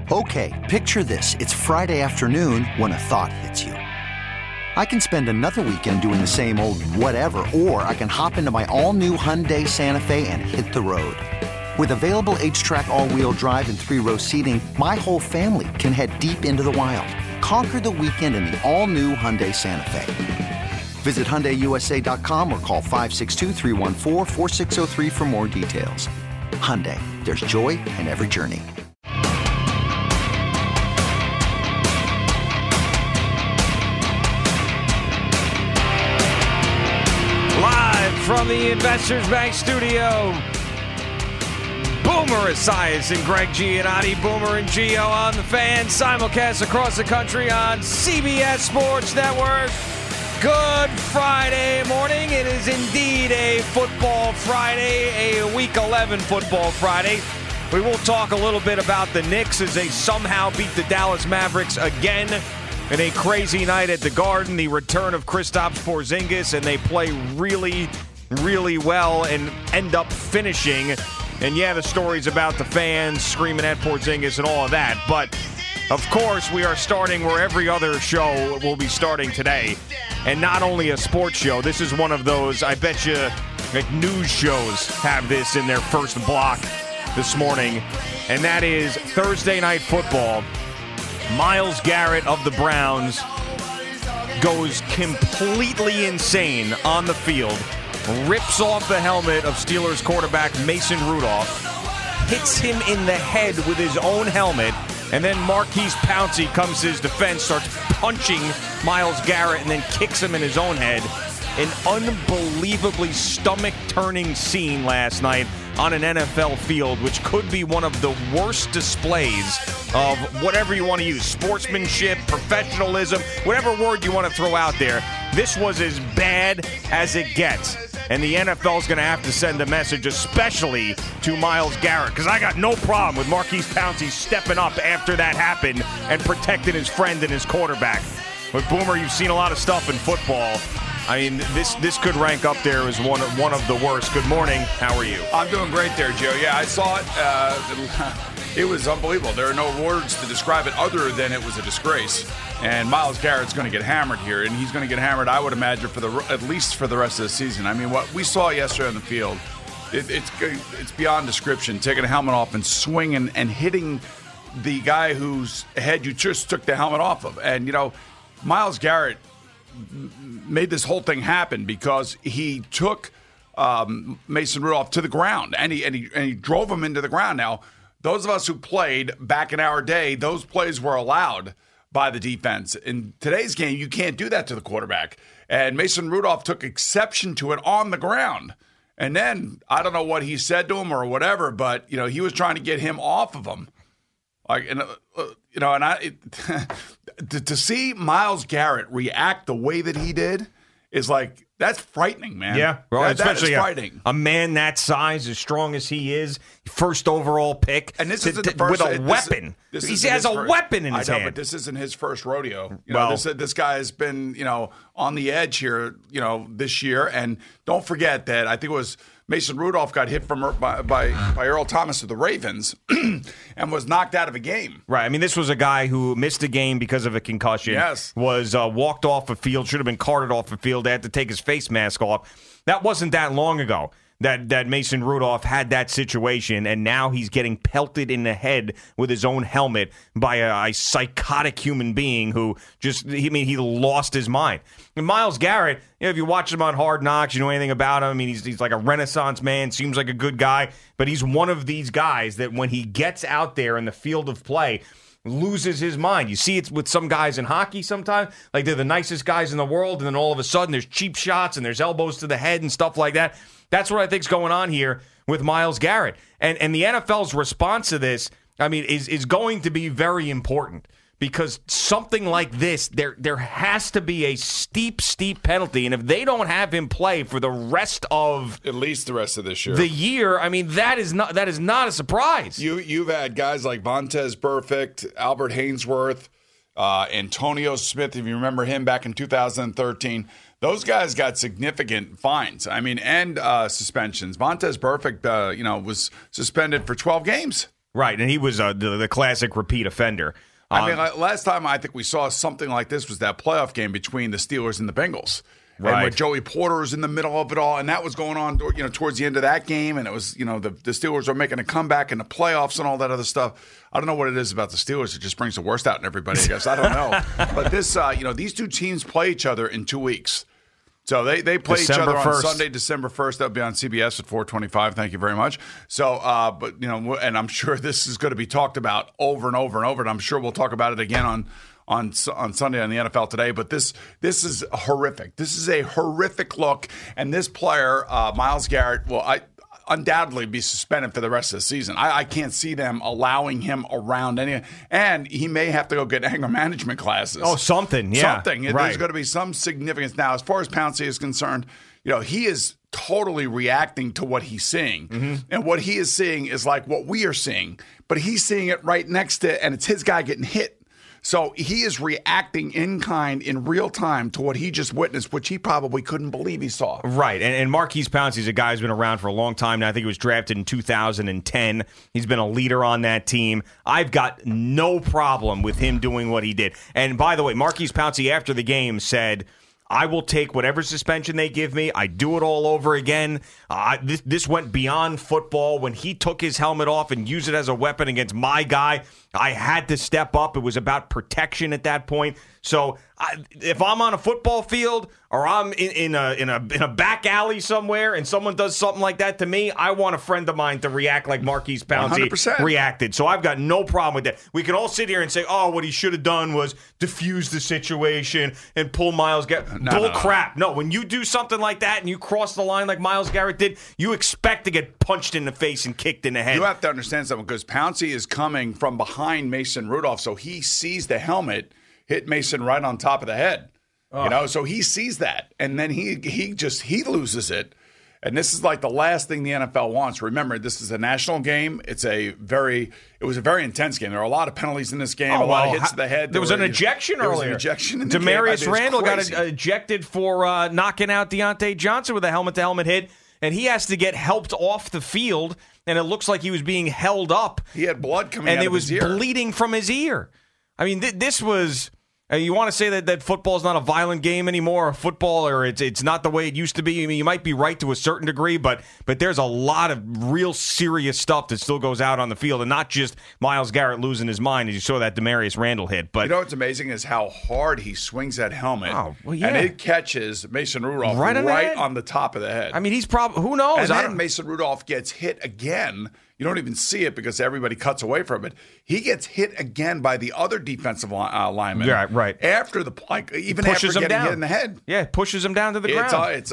Okay, picture this. It's Friday afternoon when a thought hits you. I can spend another weekend doing the same old whatever, or I can hop into my all-new Hyundai Santa Fe and hit the road. With available H-Track all-wheel drive and 3-row seating, my whole family can head deep into the wild. Conquer the weekend in the all-new Hyundai Santa Fe. Visit HyundaiUSA.com or call 562-314-4603 for more details. Hyundai, there's joy in every journey. Live from the Investors Bank studio, Boomer Esiason and Greg Giannotti, Boomer and Gio on the Fan, simulcast across the country on CBS Sports Network. Good Friday morning. It is indeed a football Friday, a Week 11 football Friday. We will talk a little bit about the Knicks as they somehow beat the Dallas Mavericks again in a crazy night at the Garden. The return of Kristaps Porzingis, and they play really, really well and end up finishing. And yeah, the stories about the fans screaming at Porzingis and all of that. But, of course, we are starting where every other show will be starting today. And not only a sports show. This is one of those, I bet you, like news shows have this in their first block this morning. And that is Thursday Night Football. Myles Garrett of the Browns goes completely insane on the field, rips off the helmet of Steelers quarterback Mason Rudolph, hits him in the head with his own helmet, and then Marquise Pouncey comes to his defense, starts punching Myles Garrett, and then kicks him in his own head. An unbelievably stomach-turning scene last night on an NFL field, which could be one of the worst displays of whatever you want to use, sportsmanship, professionalism, whatever word you want to throw out there. This was as bad as it gets. And the NFL's going to have to send a message, especially to Myles Garrett, because I got no problem with Marquise Pouncey stepping up after that happened and protecting his friend and his quarterback. But, Boomer, you've seen a lot of stuff in football. I mean, this could rank up there as one of the worst. Good morning. How are you? I'm doing great there, Joe. Yeah, I saw it. It was unbelievable. There are no words to describe it other than it was a disgrace. And Myles Garrett's going to get hammered here, and he's going to get hammered, I would imagine, at least for the rest of the season. I mean, what we saw yesterday on the field, it's beyond description. Taking a helmet off and swinging and hitting the guy whose head you just took the helmet off of. And, you know, Myles Garrett made this whole thing happen because he took Mason Rudolph to the ground, and he drove him into the ground. Now, those of us who played back in our day, those plays were allowed by the defense. In today's game, you can't do that to the quarterback. And Mason Rudolph took exception to it on the ground. And then, I don't know what he said to him or whatever, but, you know, he was trying to get him off of him. Like, and, you know, and to see Myles Garrett react the way that he did is like, that's frightening, man. Yeah, well, especially that is frightening. A man that size, as strong as he is, first overall pick, and this isn't the first, with a weapon. He has a weapon in his hand. But this isn't his first rodeo. You know, this guy has been, you know, on the edge here, you know, this year. And don't forget that I think it was Mason Rudolph got hit by Earl Thomas of the Ravens and was knocked out of a game. Right. I mean, this was a guy who missed a game because of a concussion. Yes. Was walked off a field, should have been carted off the field. They had to take his face mask off. That wasn't that long ago that Mason Rudolph had that situation, and now he's getting pelted in the head with his own helmet by a psychotic human being who he lost his mind. And Myles Garrett, you know, if you watch him on Hard Knocks, you know anything about him. I mean, he's like a Renaissance man, seems like a good guy, but he's one of these guys that when he gets out there in the field of play, loses his mind. You see it with some guys in hockey sometimes, like they're the nicest guys in the world, and then all of a sudden there's cheap shots and there's elbows to the head and stuff like that. That's what I think's going on here with Myles Garrett. And the NFL's response to this, I mean, is going to be very important. Because something like this, there has to be a steep penalty. And if they don't have him play for the rest of at least the rest of this year, I mean, that is not a surprise. You've had guys like Vontaze Burfict, Albert Hainsworth, Antonio Smith, if you remember him back in 2013. Those guys got significant fines. I mean, and suspensions. Vontaze Burfict, was suspended for 12 games. Right, and he was the classic repeat offender. Last time I think we saw something like this was that playoff game between the Steelers and the Bengals. Right. And where Joey Porter was in the middle of it all, and that was going on, towards the end of that game, and it was, the Steelers were making a comeback in the playoffs and all that other stuff. I don't know what it is about the Steelers. It just brings the worst out in everybody, I guess. I don't know. But this, these two teams play each other in 2 weeks. So they play December each other 1st. on Sunday, December 1st. That'll be on CBS at 4:25. Thank you very much. So, and I'm sure this is going to be talked about over and over and over, and I'm sure we'll talk about it again on Sunday on the NFL Today. But this is horrific. This is a horrific look, and this player, Myles Garrett, undoubtedly be suspended for the rest of the season. I can't see them allowing him around any, and he may have to go get anger management classes. Oh, something, yeah. Something. Right. There's going to be some significance. Now, as far as Pouncey is concerned, he is totally reacting to what he's seeing. Mm-hmm. And what he is seeing is like what we are seeing, but he's seeing it right next to, and it's his guy getting hit. So he is reacting in kind, in real time, to what he just witnessed, which he probably couldn't believe he saw. Right, and Marquise Pouncey is a guy who's been around for a long time now. I think he was drafted in 2010. He's been a leader on that team. I've got no problem with him doing what he did. And by the way, Marquise Pouncey, after the game, said, I will take whatever suspension they give me. I do it all over again. This went beyond football. When he took his helmet off and used it as a weapon against my guy, I had to step up. It was about protection at that point. So if I'm on a football field or I'm in a back alley somewhere and someone does something like that to me, I want a friend of mine to react like Marquise Pouncey 100%. reacted. So I've got no problem with that. We can all sit here and say, oh, what he should have done was diffuse the situation and pull Myles Garrett. Bull crap. No, when you do something like that and you cross the line like Myles Garrett did, you expect to get punched in the face and kicked in the head. You have to understand something, because Pouncey is coming from behind Mason Rudolph, so he sees the helmet hit Mason right on top of the head. So he sees that, and then he loses it. And this is like the last thing the NFL wants. Remember, this is a national game. It was a very intense game. There are a lot of penalties in this game, a lot of hits to the head. There was an ejection earlier. There was an ejection in the Demarius game. Randall got ejected for knocking out Deontay Johnson with a helmet-to-helmet hit, and he has to get helped off the field, and it looks like he was being held up. He had blood coming out of his ear. And it was bleeding from his ear. I mean, this was... You want to say that football is not a violent game anymore, or football, or it's not the way it used to be? I mean, you might be right to a certain degree, but there's a lot of real serious stuff that still goes out on the field, and not just Myles Garrett losing his mind as you saw that Demarius Randall hit. But what's amazing is how hard he swings that helmet, yeah. and it catches Mason Rudolph right on the top of the head. I mean, he's probably, who knows? And then Mason Rudolph gets hit again. You don't even see it because everybody cuts away from it. He gets hit again by the other defensive lineman. Yeah, right. After even after getting hit in the head. Yeah, pushes him down to the ground.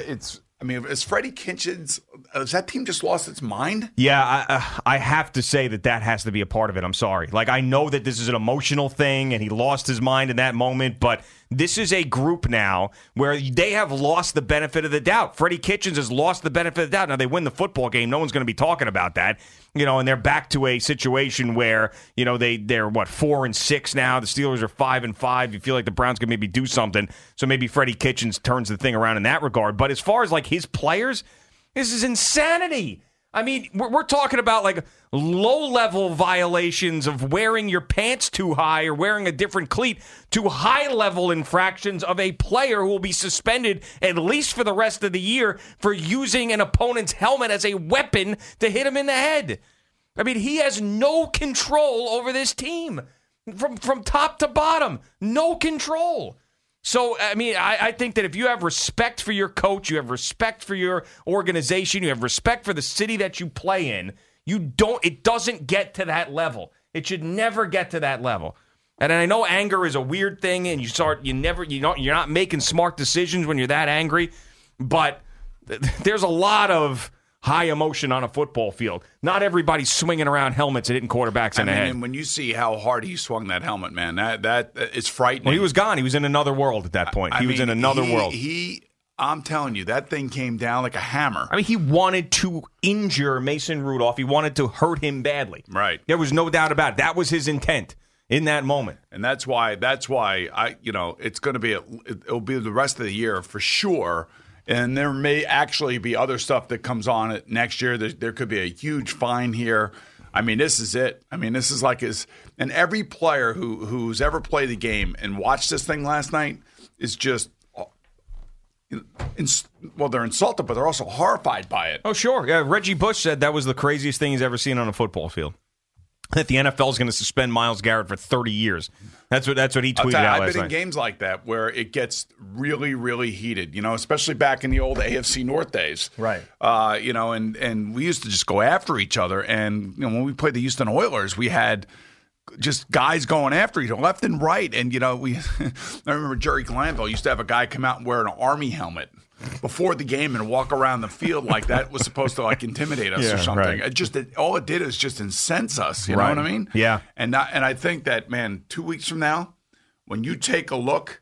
I mean, is Freddie Kitchens? Has that team just lost its mind? Yeah, I have to say that has to be a part of it. I'm sorry. Like, I know that this is an emotional thing, and he lost his mind in that moment, but this is a group now where they have lost the benefit of the doubt. Freddie Kitchens has lost the benefit of the doubt. Now, they win the football game. No one's going to be talking about that. And they're back to a situation where, they're 4-6 now. The Steelers are 5-5. You feel like the Browns could maybe do something. So maybe Freddie Kitchens turns the thing around in that regard. But as far as like his players, this is insanity. I mean, we're talking about like low-level violations of wearing your pants too high or wearing a different cleat to high-level infractions of a player who will be suspended at least for the rest of the year for using an opponent's helmet as a weapon to hit him in the head. I mean, he has no control over this team from top to bottom. No control. So, I mean, I think that if you have respect for your coach, you have respect for your organization, you have respect for the city that you play in, it doesn't get to that level. It should never get to that level. And I know anger is a weird thing, and you're not making smart decisions when you're that angry, but there's a lot of high emotion on a football field. Not everybody's swinging around helmets and hitting quarterbacks in the head. And when you see how hard he swung that helmet, man, that is frightening. Well, he was gone. He was in another world at that point. He was in another world. I'm telling you, that thing came down like a hammer. I mean, he wanted to injure Mason Rudolph. He wanted to hurt him badly. Right. There was no doubt about it. That was his intent in that moment. And that's why it's going to be it'll be the rest of the year for sure. And there may actually be other stuff that comes on it next year. There could be a huge fine here. I mean, this is it. I mean, this is like and every player who's ever played the game and watched this thing last night is just, they're insulted, but they're also horrified by it. Oh, sure. Yeah, Reggie Bush said that was the craziest thing he's ever seen on a football field. That the NFL is going to suspend Myles Garrett for 30 years. That's what he tweeted out last night. I've been in games like that where it gets really, really heated, especially back in the old AFC North days. Right. And we used to just go after each other. And, when we played the Houston Oilers, we had just guys going after each other left and right. And, I remember Jerry Glanville used to have a guy come out and wear an Army helmet before the game and walk around the field like that was supposed to intimidate us or something. Right. All it did is just incense us. You know what I mean? Yeah. And I think that, man, 2 weeks from now, when you take a look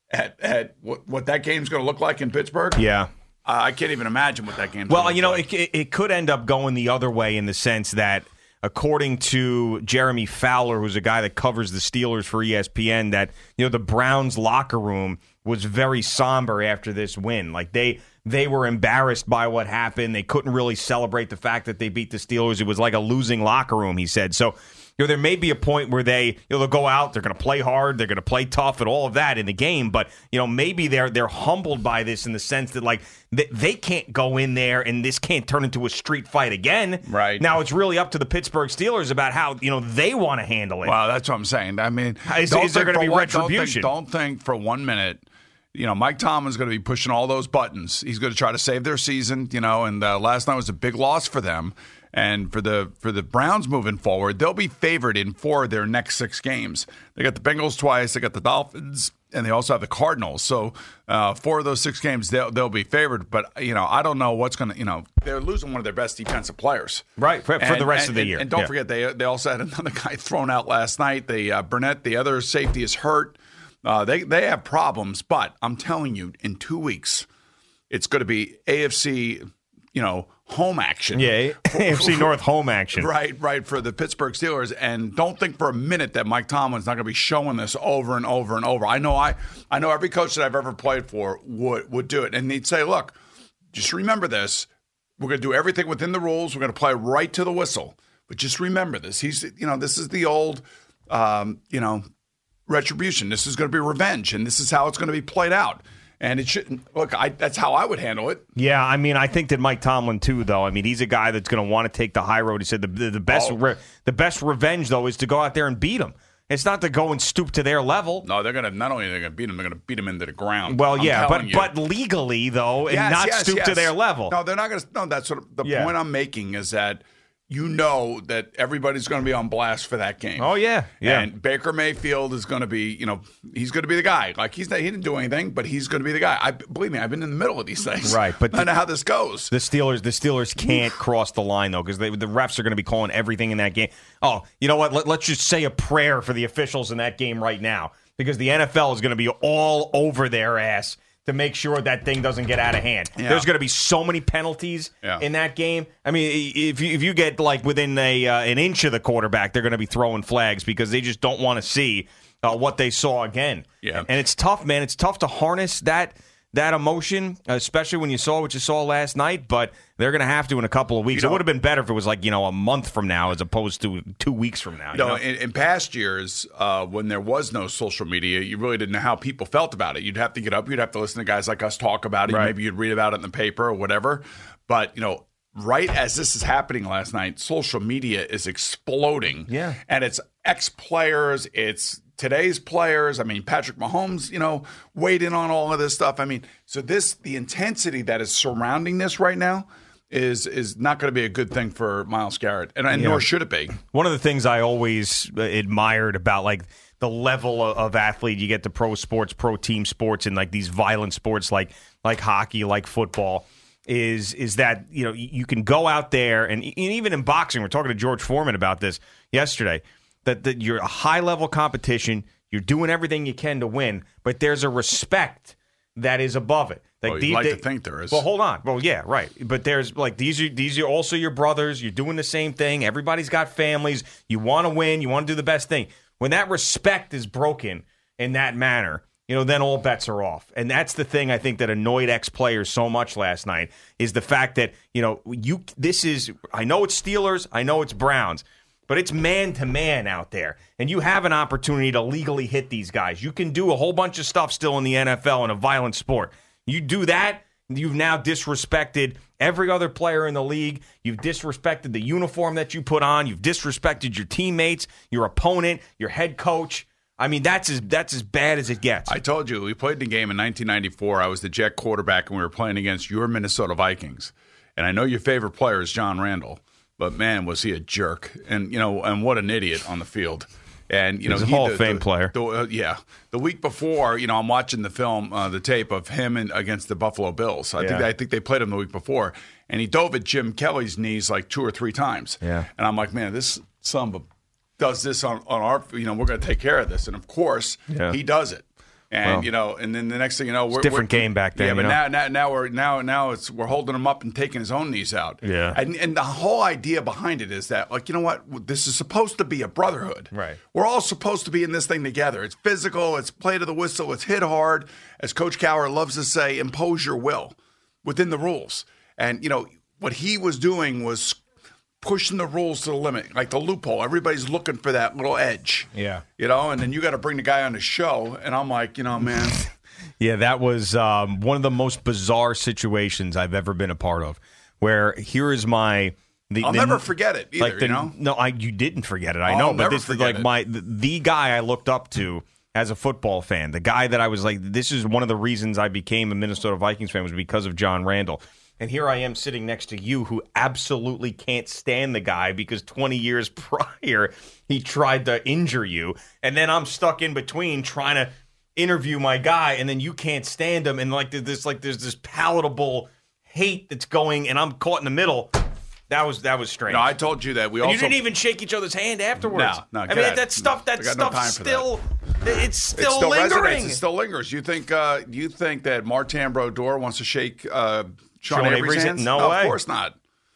at what that game's going to look like in Pittsburgh, I can't even imagine what that game's going to look like. It could end up going the other way in the sense that, according to Jeremy Fowler, who's a guy that covers the Steelers for ESPN, that the Browns locker room was very somber after this win. Like they were embarrassed by what happened. They couldn't really celebrate the fact that they beat the Steelers. It was like a losing locker room, he said. So there may be a point where they'll go out, they're going to play hard, they're going to play tough, and all of that in the game. But maybe they're humbled by this in the sense that they can't go in there and this can't turn into a street fight again. Right now, it's really up to the Pittsburgh Steelers about how they want to handle it. Well, that's what I'm saying. I mean, is there going to be retribution? Don't think for 1 minute. Mike Tomlin's going to be pushing all those buttons. He's going to try to save their season, and last night was a big loss for them. And for the Browns moving forward, they'll be favored in 4 of their next 6 games. They got the Bengals twice, they got the Dolphins, and they also have the Cardinals. So 4 of those 6 games, they'll be favored. But, I don't know what's going to, they're losing one of their best defensive players. Right, for the rest of the year. And don't forget, they also had another guy thrown out last night. Burnett, the other safety, is hurt. They have problems, but I'm telling you, in 2 weeks, it's going to be AFC, home action. Yeah, AFC North home action. Right, for the Pittsburgh Steelers. And don't think for a minute that Mike Tomlin's not going to be showing this over and over and over. I know every coach that I've ever played for would do it. And he'd say, look, just remember this. We're going to do everything within the rules. We're going to play right to the whistle. But just remember this. This is the old, retribution. This is going to be revenge, and this is how it's going to be played out. And it shouldn't look. That's how I would handle it. Yeah, I mean, I think that Mike Tomlin too, though. I mean, he's a guy that's going to want to take the high road. He said the best revenge though is to go out there and beat him. It's not to go and stoop to their level. No, they're going to not only beat him, they're going to beat him into the ground. Well, but legally though, and not stoop to their level. No, they're not going to. No, that's what the point I'm making is that. That everybody's going to be on blast for that game. Oh, yeah. And Baker Mayfield is going to be, he's going to be the guy. Like, he didn't do anything, but he's going to be the guy. Believe me, I've been in the middle of these things. Right. But I know how this goes. The Steelers can't cross the line, though, because the refs are going to be calling everything in that game. Oh, you know what? Let's just say a prayer for the officials in that game right now, because the NFL is going to be all over their ass to make sure that thing doesn't get out of hand. Yeah. There's going to be so many penalties in that game. I mean, if you get within an inch of the quarterback, they're going to be throwing flags because they just don't want to see what they saw again. Yeah. And it's tough, man. It's tough to harness that emotion, especially when you saw what you saw last night, but they're going to have to in a couple of weeks. It would have been better if it was a month from now as opposed to 2 weeks from now. In past years, when there was no social media, you really didn't know how people felt about it. You'd have to get up, you'd have to listen to guys like us talk about it. Right. Maybe you'd read about it in the paper or whatever. But, right as this is happening last night, social media is exploding. Yeah. And it's ex-players, it's today's players. I mean, Patrick Mahomes, weighed in on all of this stuff. I mean, so the intensity that is surrounding this right now is not going to be a good thing for Myles Garrett, and nor should it be. One of the things I always admired about the level of athlete you get to pro sports, pro team sports, and these violent sports like hockey, like football, is that you can go out there and even in boxing. We're talking to George Foreman about this yesterday. That you're a high-level competition, you're doing everything you can to win, but there's a respect that is above it. You'd like to think there is. Well, hold on. Well, yeah, right. But there's these are also your brothers. You're doing the same thing. Everybody's got families. You want to win. You want to do the best thing. When that respect is broken in that manner, then all bets are off. And that's the thing I think that annoyed ex-players so much last night is the fact that, I know it's Steelers, I know it's Browns. but it's man-to-man out there, and you have an opportunity to legally hit these guys. You can do a whole bunch of stuff still in the NFL in a violent sport. You do that, you've now disrespected every other player in the league. You've disrespected the uniform that you put on. You've disrespected your teammates, your opponent, your head coach. I mean, that's as bad as it gets. I told you, we played the game in 1994. I was the Jet quarterback, and we were playing against your Minnesota Vikings. And I know your favorite player is John Randall. But, man, was he a jerk. And, and what an idiot on the field. And, he's a Hall of Fame player. The week before, I'm watching the film, the tape of him against the Buffalo Bills. I think they played him the week before. And he dove at Jim Kelly's knees like 2 or 3 times. Yeah. And I'm like, man, this son of a does this on our, we're going to take care of this. And, of course, he does it. And and then the next thing you know, we're different game back then. Yeah, but now we're holding him up and taking his own knees out. Yeah, and the whole idea behind it is that, like, you know what, this is supposed to be a brotherhood. Right. We're all supposed to be in this thing together. It's physical. It's play to the whistle. It's hit hard. As Coach Cowher loves to say, impose your will within the rules. And what he was doing was pushing the rules to the limit, like the loophole. Everybody's looking for that little edge. Yeah. And then you got to bring the guy on the show. And I'm like, man. Yeah, that was one of the most bizarre situations I've ever been a part of, where here is my... I'll never forget it either, No, you didn't forget it. I know, but this is like the guy I looked up to as a football fan. The guy that I was like, this is one of the reasons I became a Minnesota Vikings fan was because of John Randall. And here I am sitting next to you who absolutely can't stand the guy because 20 years prior he tried to injure you. And then I'm stuck in between trying to interview my guy, and then you can't stand him. And there's this palatable hate that's going, and I'm caught in the middle. That was strange. No, I told you that. You didn't even shake each other's hand afterwards. No. I mean, that stuff still lingering. It still lingers. You think that Martin Brodeur wants to shake Sean Avery's hands? No way. Of course not.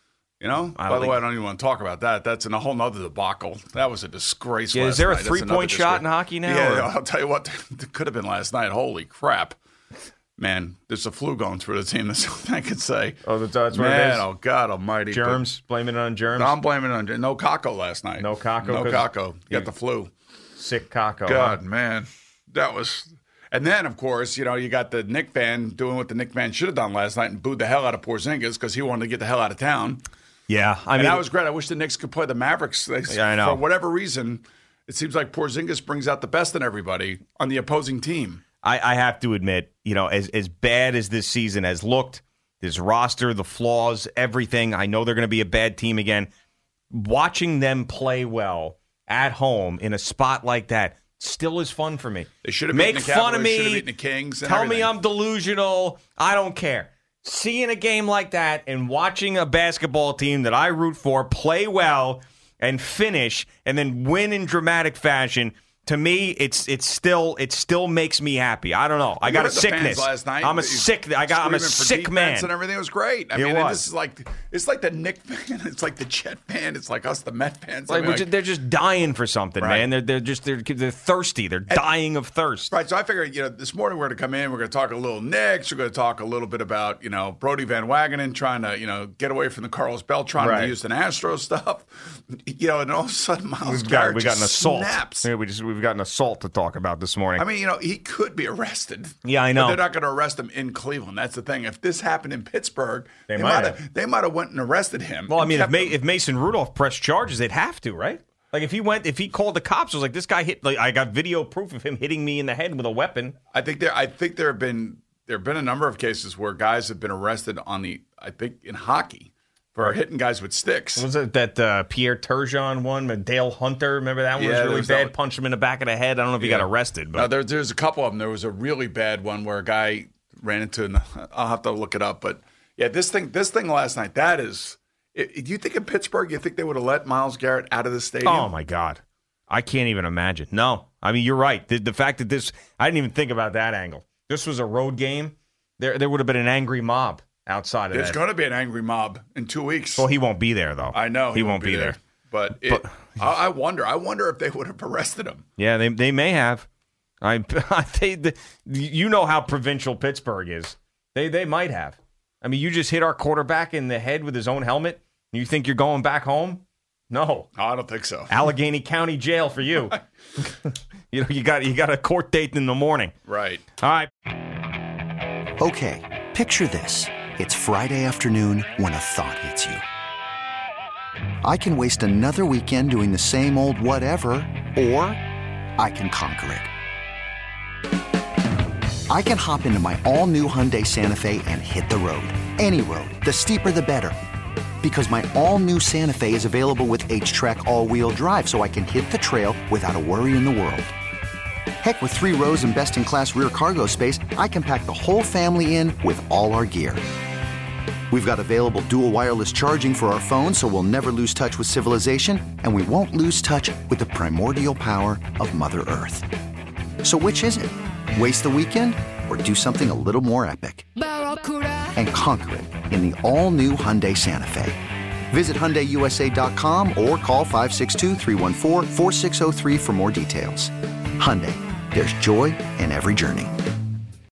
By the way, I don't even want to talk about that. That's in a whole nother debacle. That was a disgrace. Yeah, is there a 3-point shot in hockey now? Yeah, I'll tell you what, it could have been last night. Holy crap. Man, there's a flu going through the team. That's what I could say. Oh, that's what it is? Oh, God almighty. Germs? Blaming it on germs? No, I'm blaming it on no Kako last night. No Kako? No Kako. Got the flu. Sick Kako. God, man. That was... And then, of course, you got the Knick fan doing what the Knick fan should have done last night and booed the hell out of Porzingis because he wanted to get the hell out of town. Yeah. I mean, that was great. I wish the Knicks could play the Mavericks. Yeah, I know. For whatever reason, it seems like Porzingis brings out the best in everybody on the opposing team. I have to admit, as bad as this season has looked, this roster, the flaws, everything, I know they're going to be a bad team again. Watching them play well at home in a spot like that still is fun for me. They should have make beaten the fun of Cowboys, should have me. beaten the Kings. And tell everything. Me I'm delusional. I don't care. Seeing a game like that and watching a basketball team that I root for play well and finish and then win in dramatic fashion. To me, it still makes me happy. I don't know. I got a sickness. Last night, I'm a sick man. And everything was great. I mean, this is it's like the Knick fan. It's like the Jet fan. It's like us, the Met fans. They're just dying for something, right. Man. They're thirsty. They're dying of thirst. Right. So I figured, this morning we're going to come in. We're going to talk a little Knicks. We're going to talk a little bit about Brody Van Wagenen trying to get away from the Carlos Beltran and the Houston Astros stuff. And all of a sudden Myles Garrett snaps. Yeah, we've got an assault to talk about this morning. I mean, he could be arrested. Yeah, I know. But they're not going to arrest him in Cleveland. That's the thing. If this happened in Pittsburgh, they might have went and arrested him. Well, I mean, if Mason Rudolph pressed charges, they'd have to, right? Like if he called the cops, it was like this guy hit. Like I got video proof of him hitting me in the head with a weapon. I think there have been a number of cases where guys have been arrested in hockey. For hitting guys with sticks. Was it that Pierre Turgeon one? Dale Hunter, remember that one was really bad? Punched him in the back of the head. I don't know if he got arrested. But there's a couple of them. There was a really bad one where a guy ran into. I'll have to look it up. But yeah, this thing last night. That is. Do you think in Pittsburgh, you think they would have let Myles Garrett out of the stadium? Oh my God, I can't even imagine. No, I mean you're right. The fact that I didn't even think about that angle. This was a road game. There would have been an angry mob. Outside of There's going to be an angry mob in 2 weeks. Well, he won't be there, thoh. I know. He won't be there. But I wonder if they would have arrested him. Yeah, they may have. You know how provincial Pittsburgh is. They might have. I mean, you just hit our quarterback in the head with his own helmet, and you think you're going back home? No. I don't think so. Allegheny County Jail for you. You got a court date in the morning. Right. All right. Okay, picture this. It's Friday afternoon when a thought hits you. I can waste another weekend doing the same old whatever, or I can conquer it. I can hop into my all-new Hyundai Santa Fe and hit the road. Any road. The steeper, the better. Because my all-new Santa Fe is available with H-Track all-wheel drive, so I can hit the trail without a worry in the world. Heck, with 3 rows and best-in-class rear cargo space, I can pack the whole family in with all our gear. We've got available dual wireless charging for our phones, so we'll never lose touch with civilization, and we won't lose touch with the primordial power of Mother Earth. So which is it? Waste the weekend or do something a little more epic? And conquer it in the all-new Hyundai Santa Fe. Visit HyundaiUSA.com or call 562-314-4603 for more details. Hyundai, there's joy in every journey.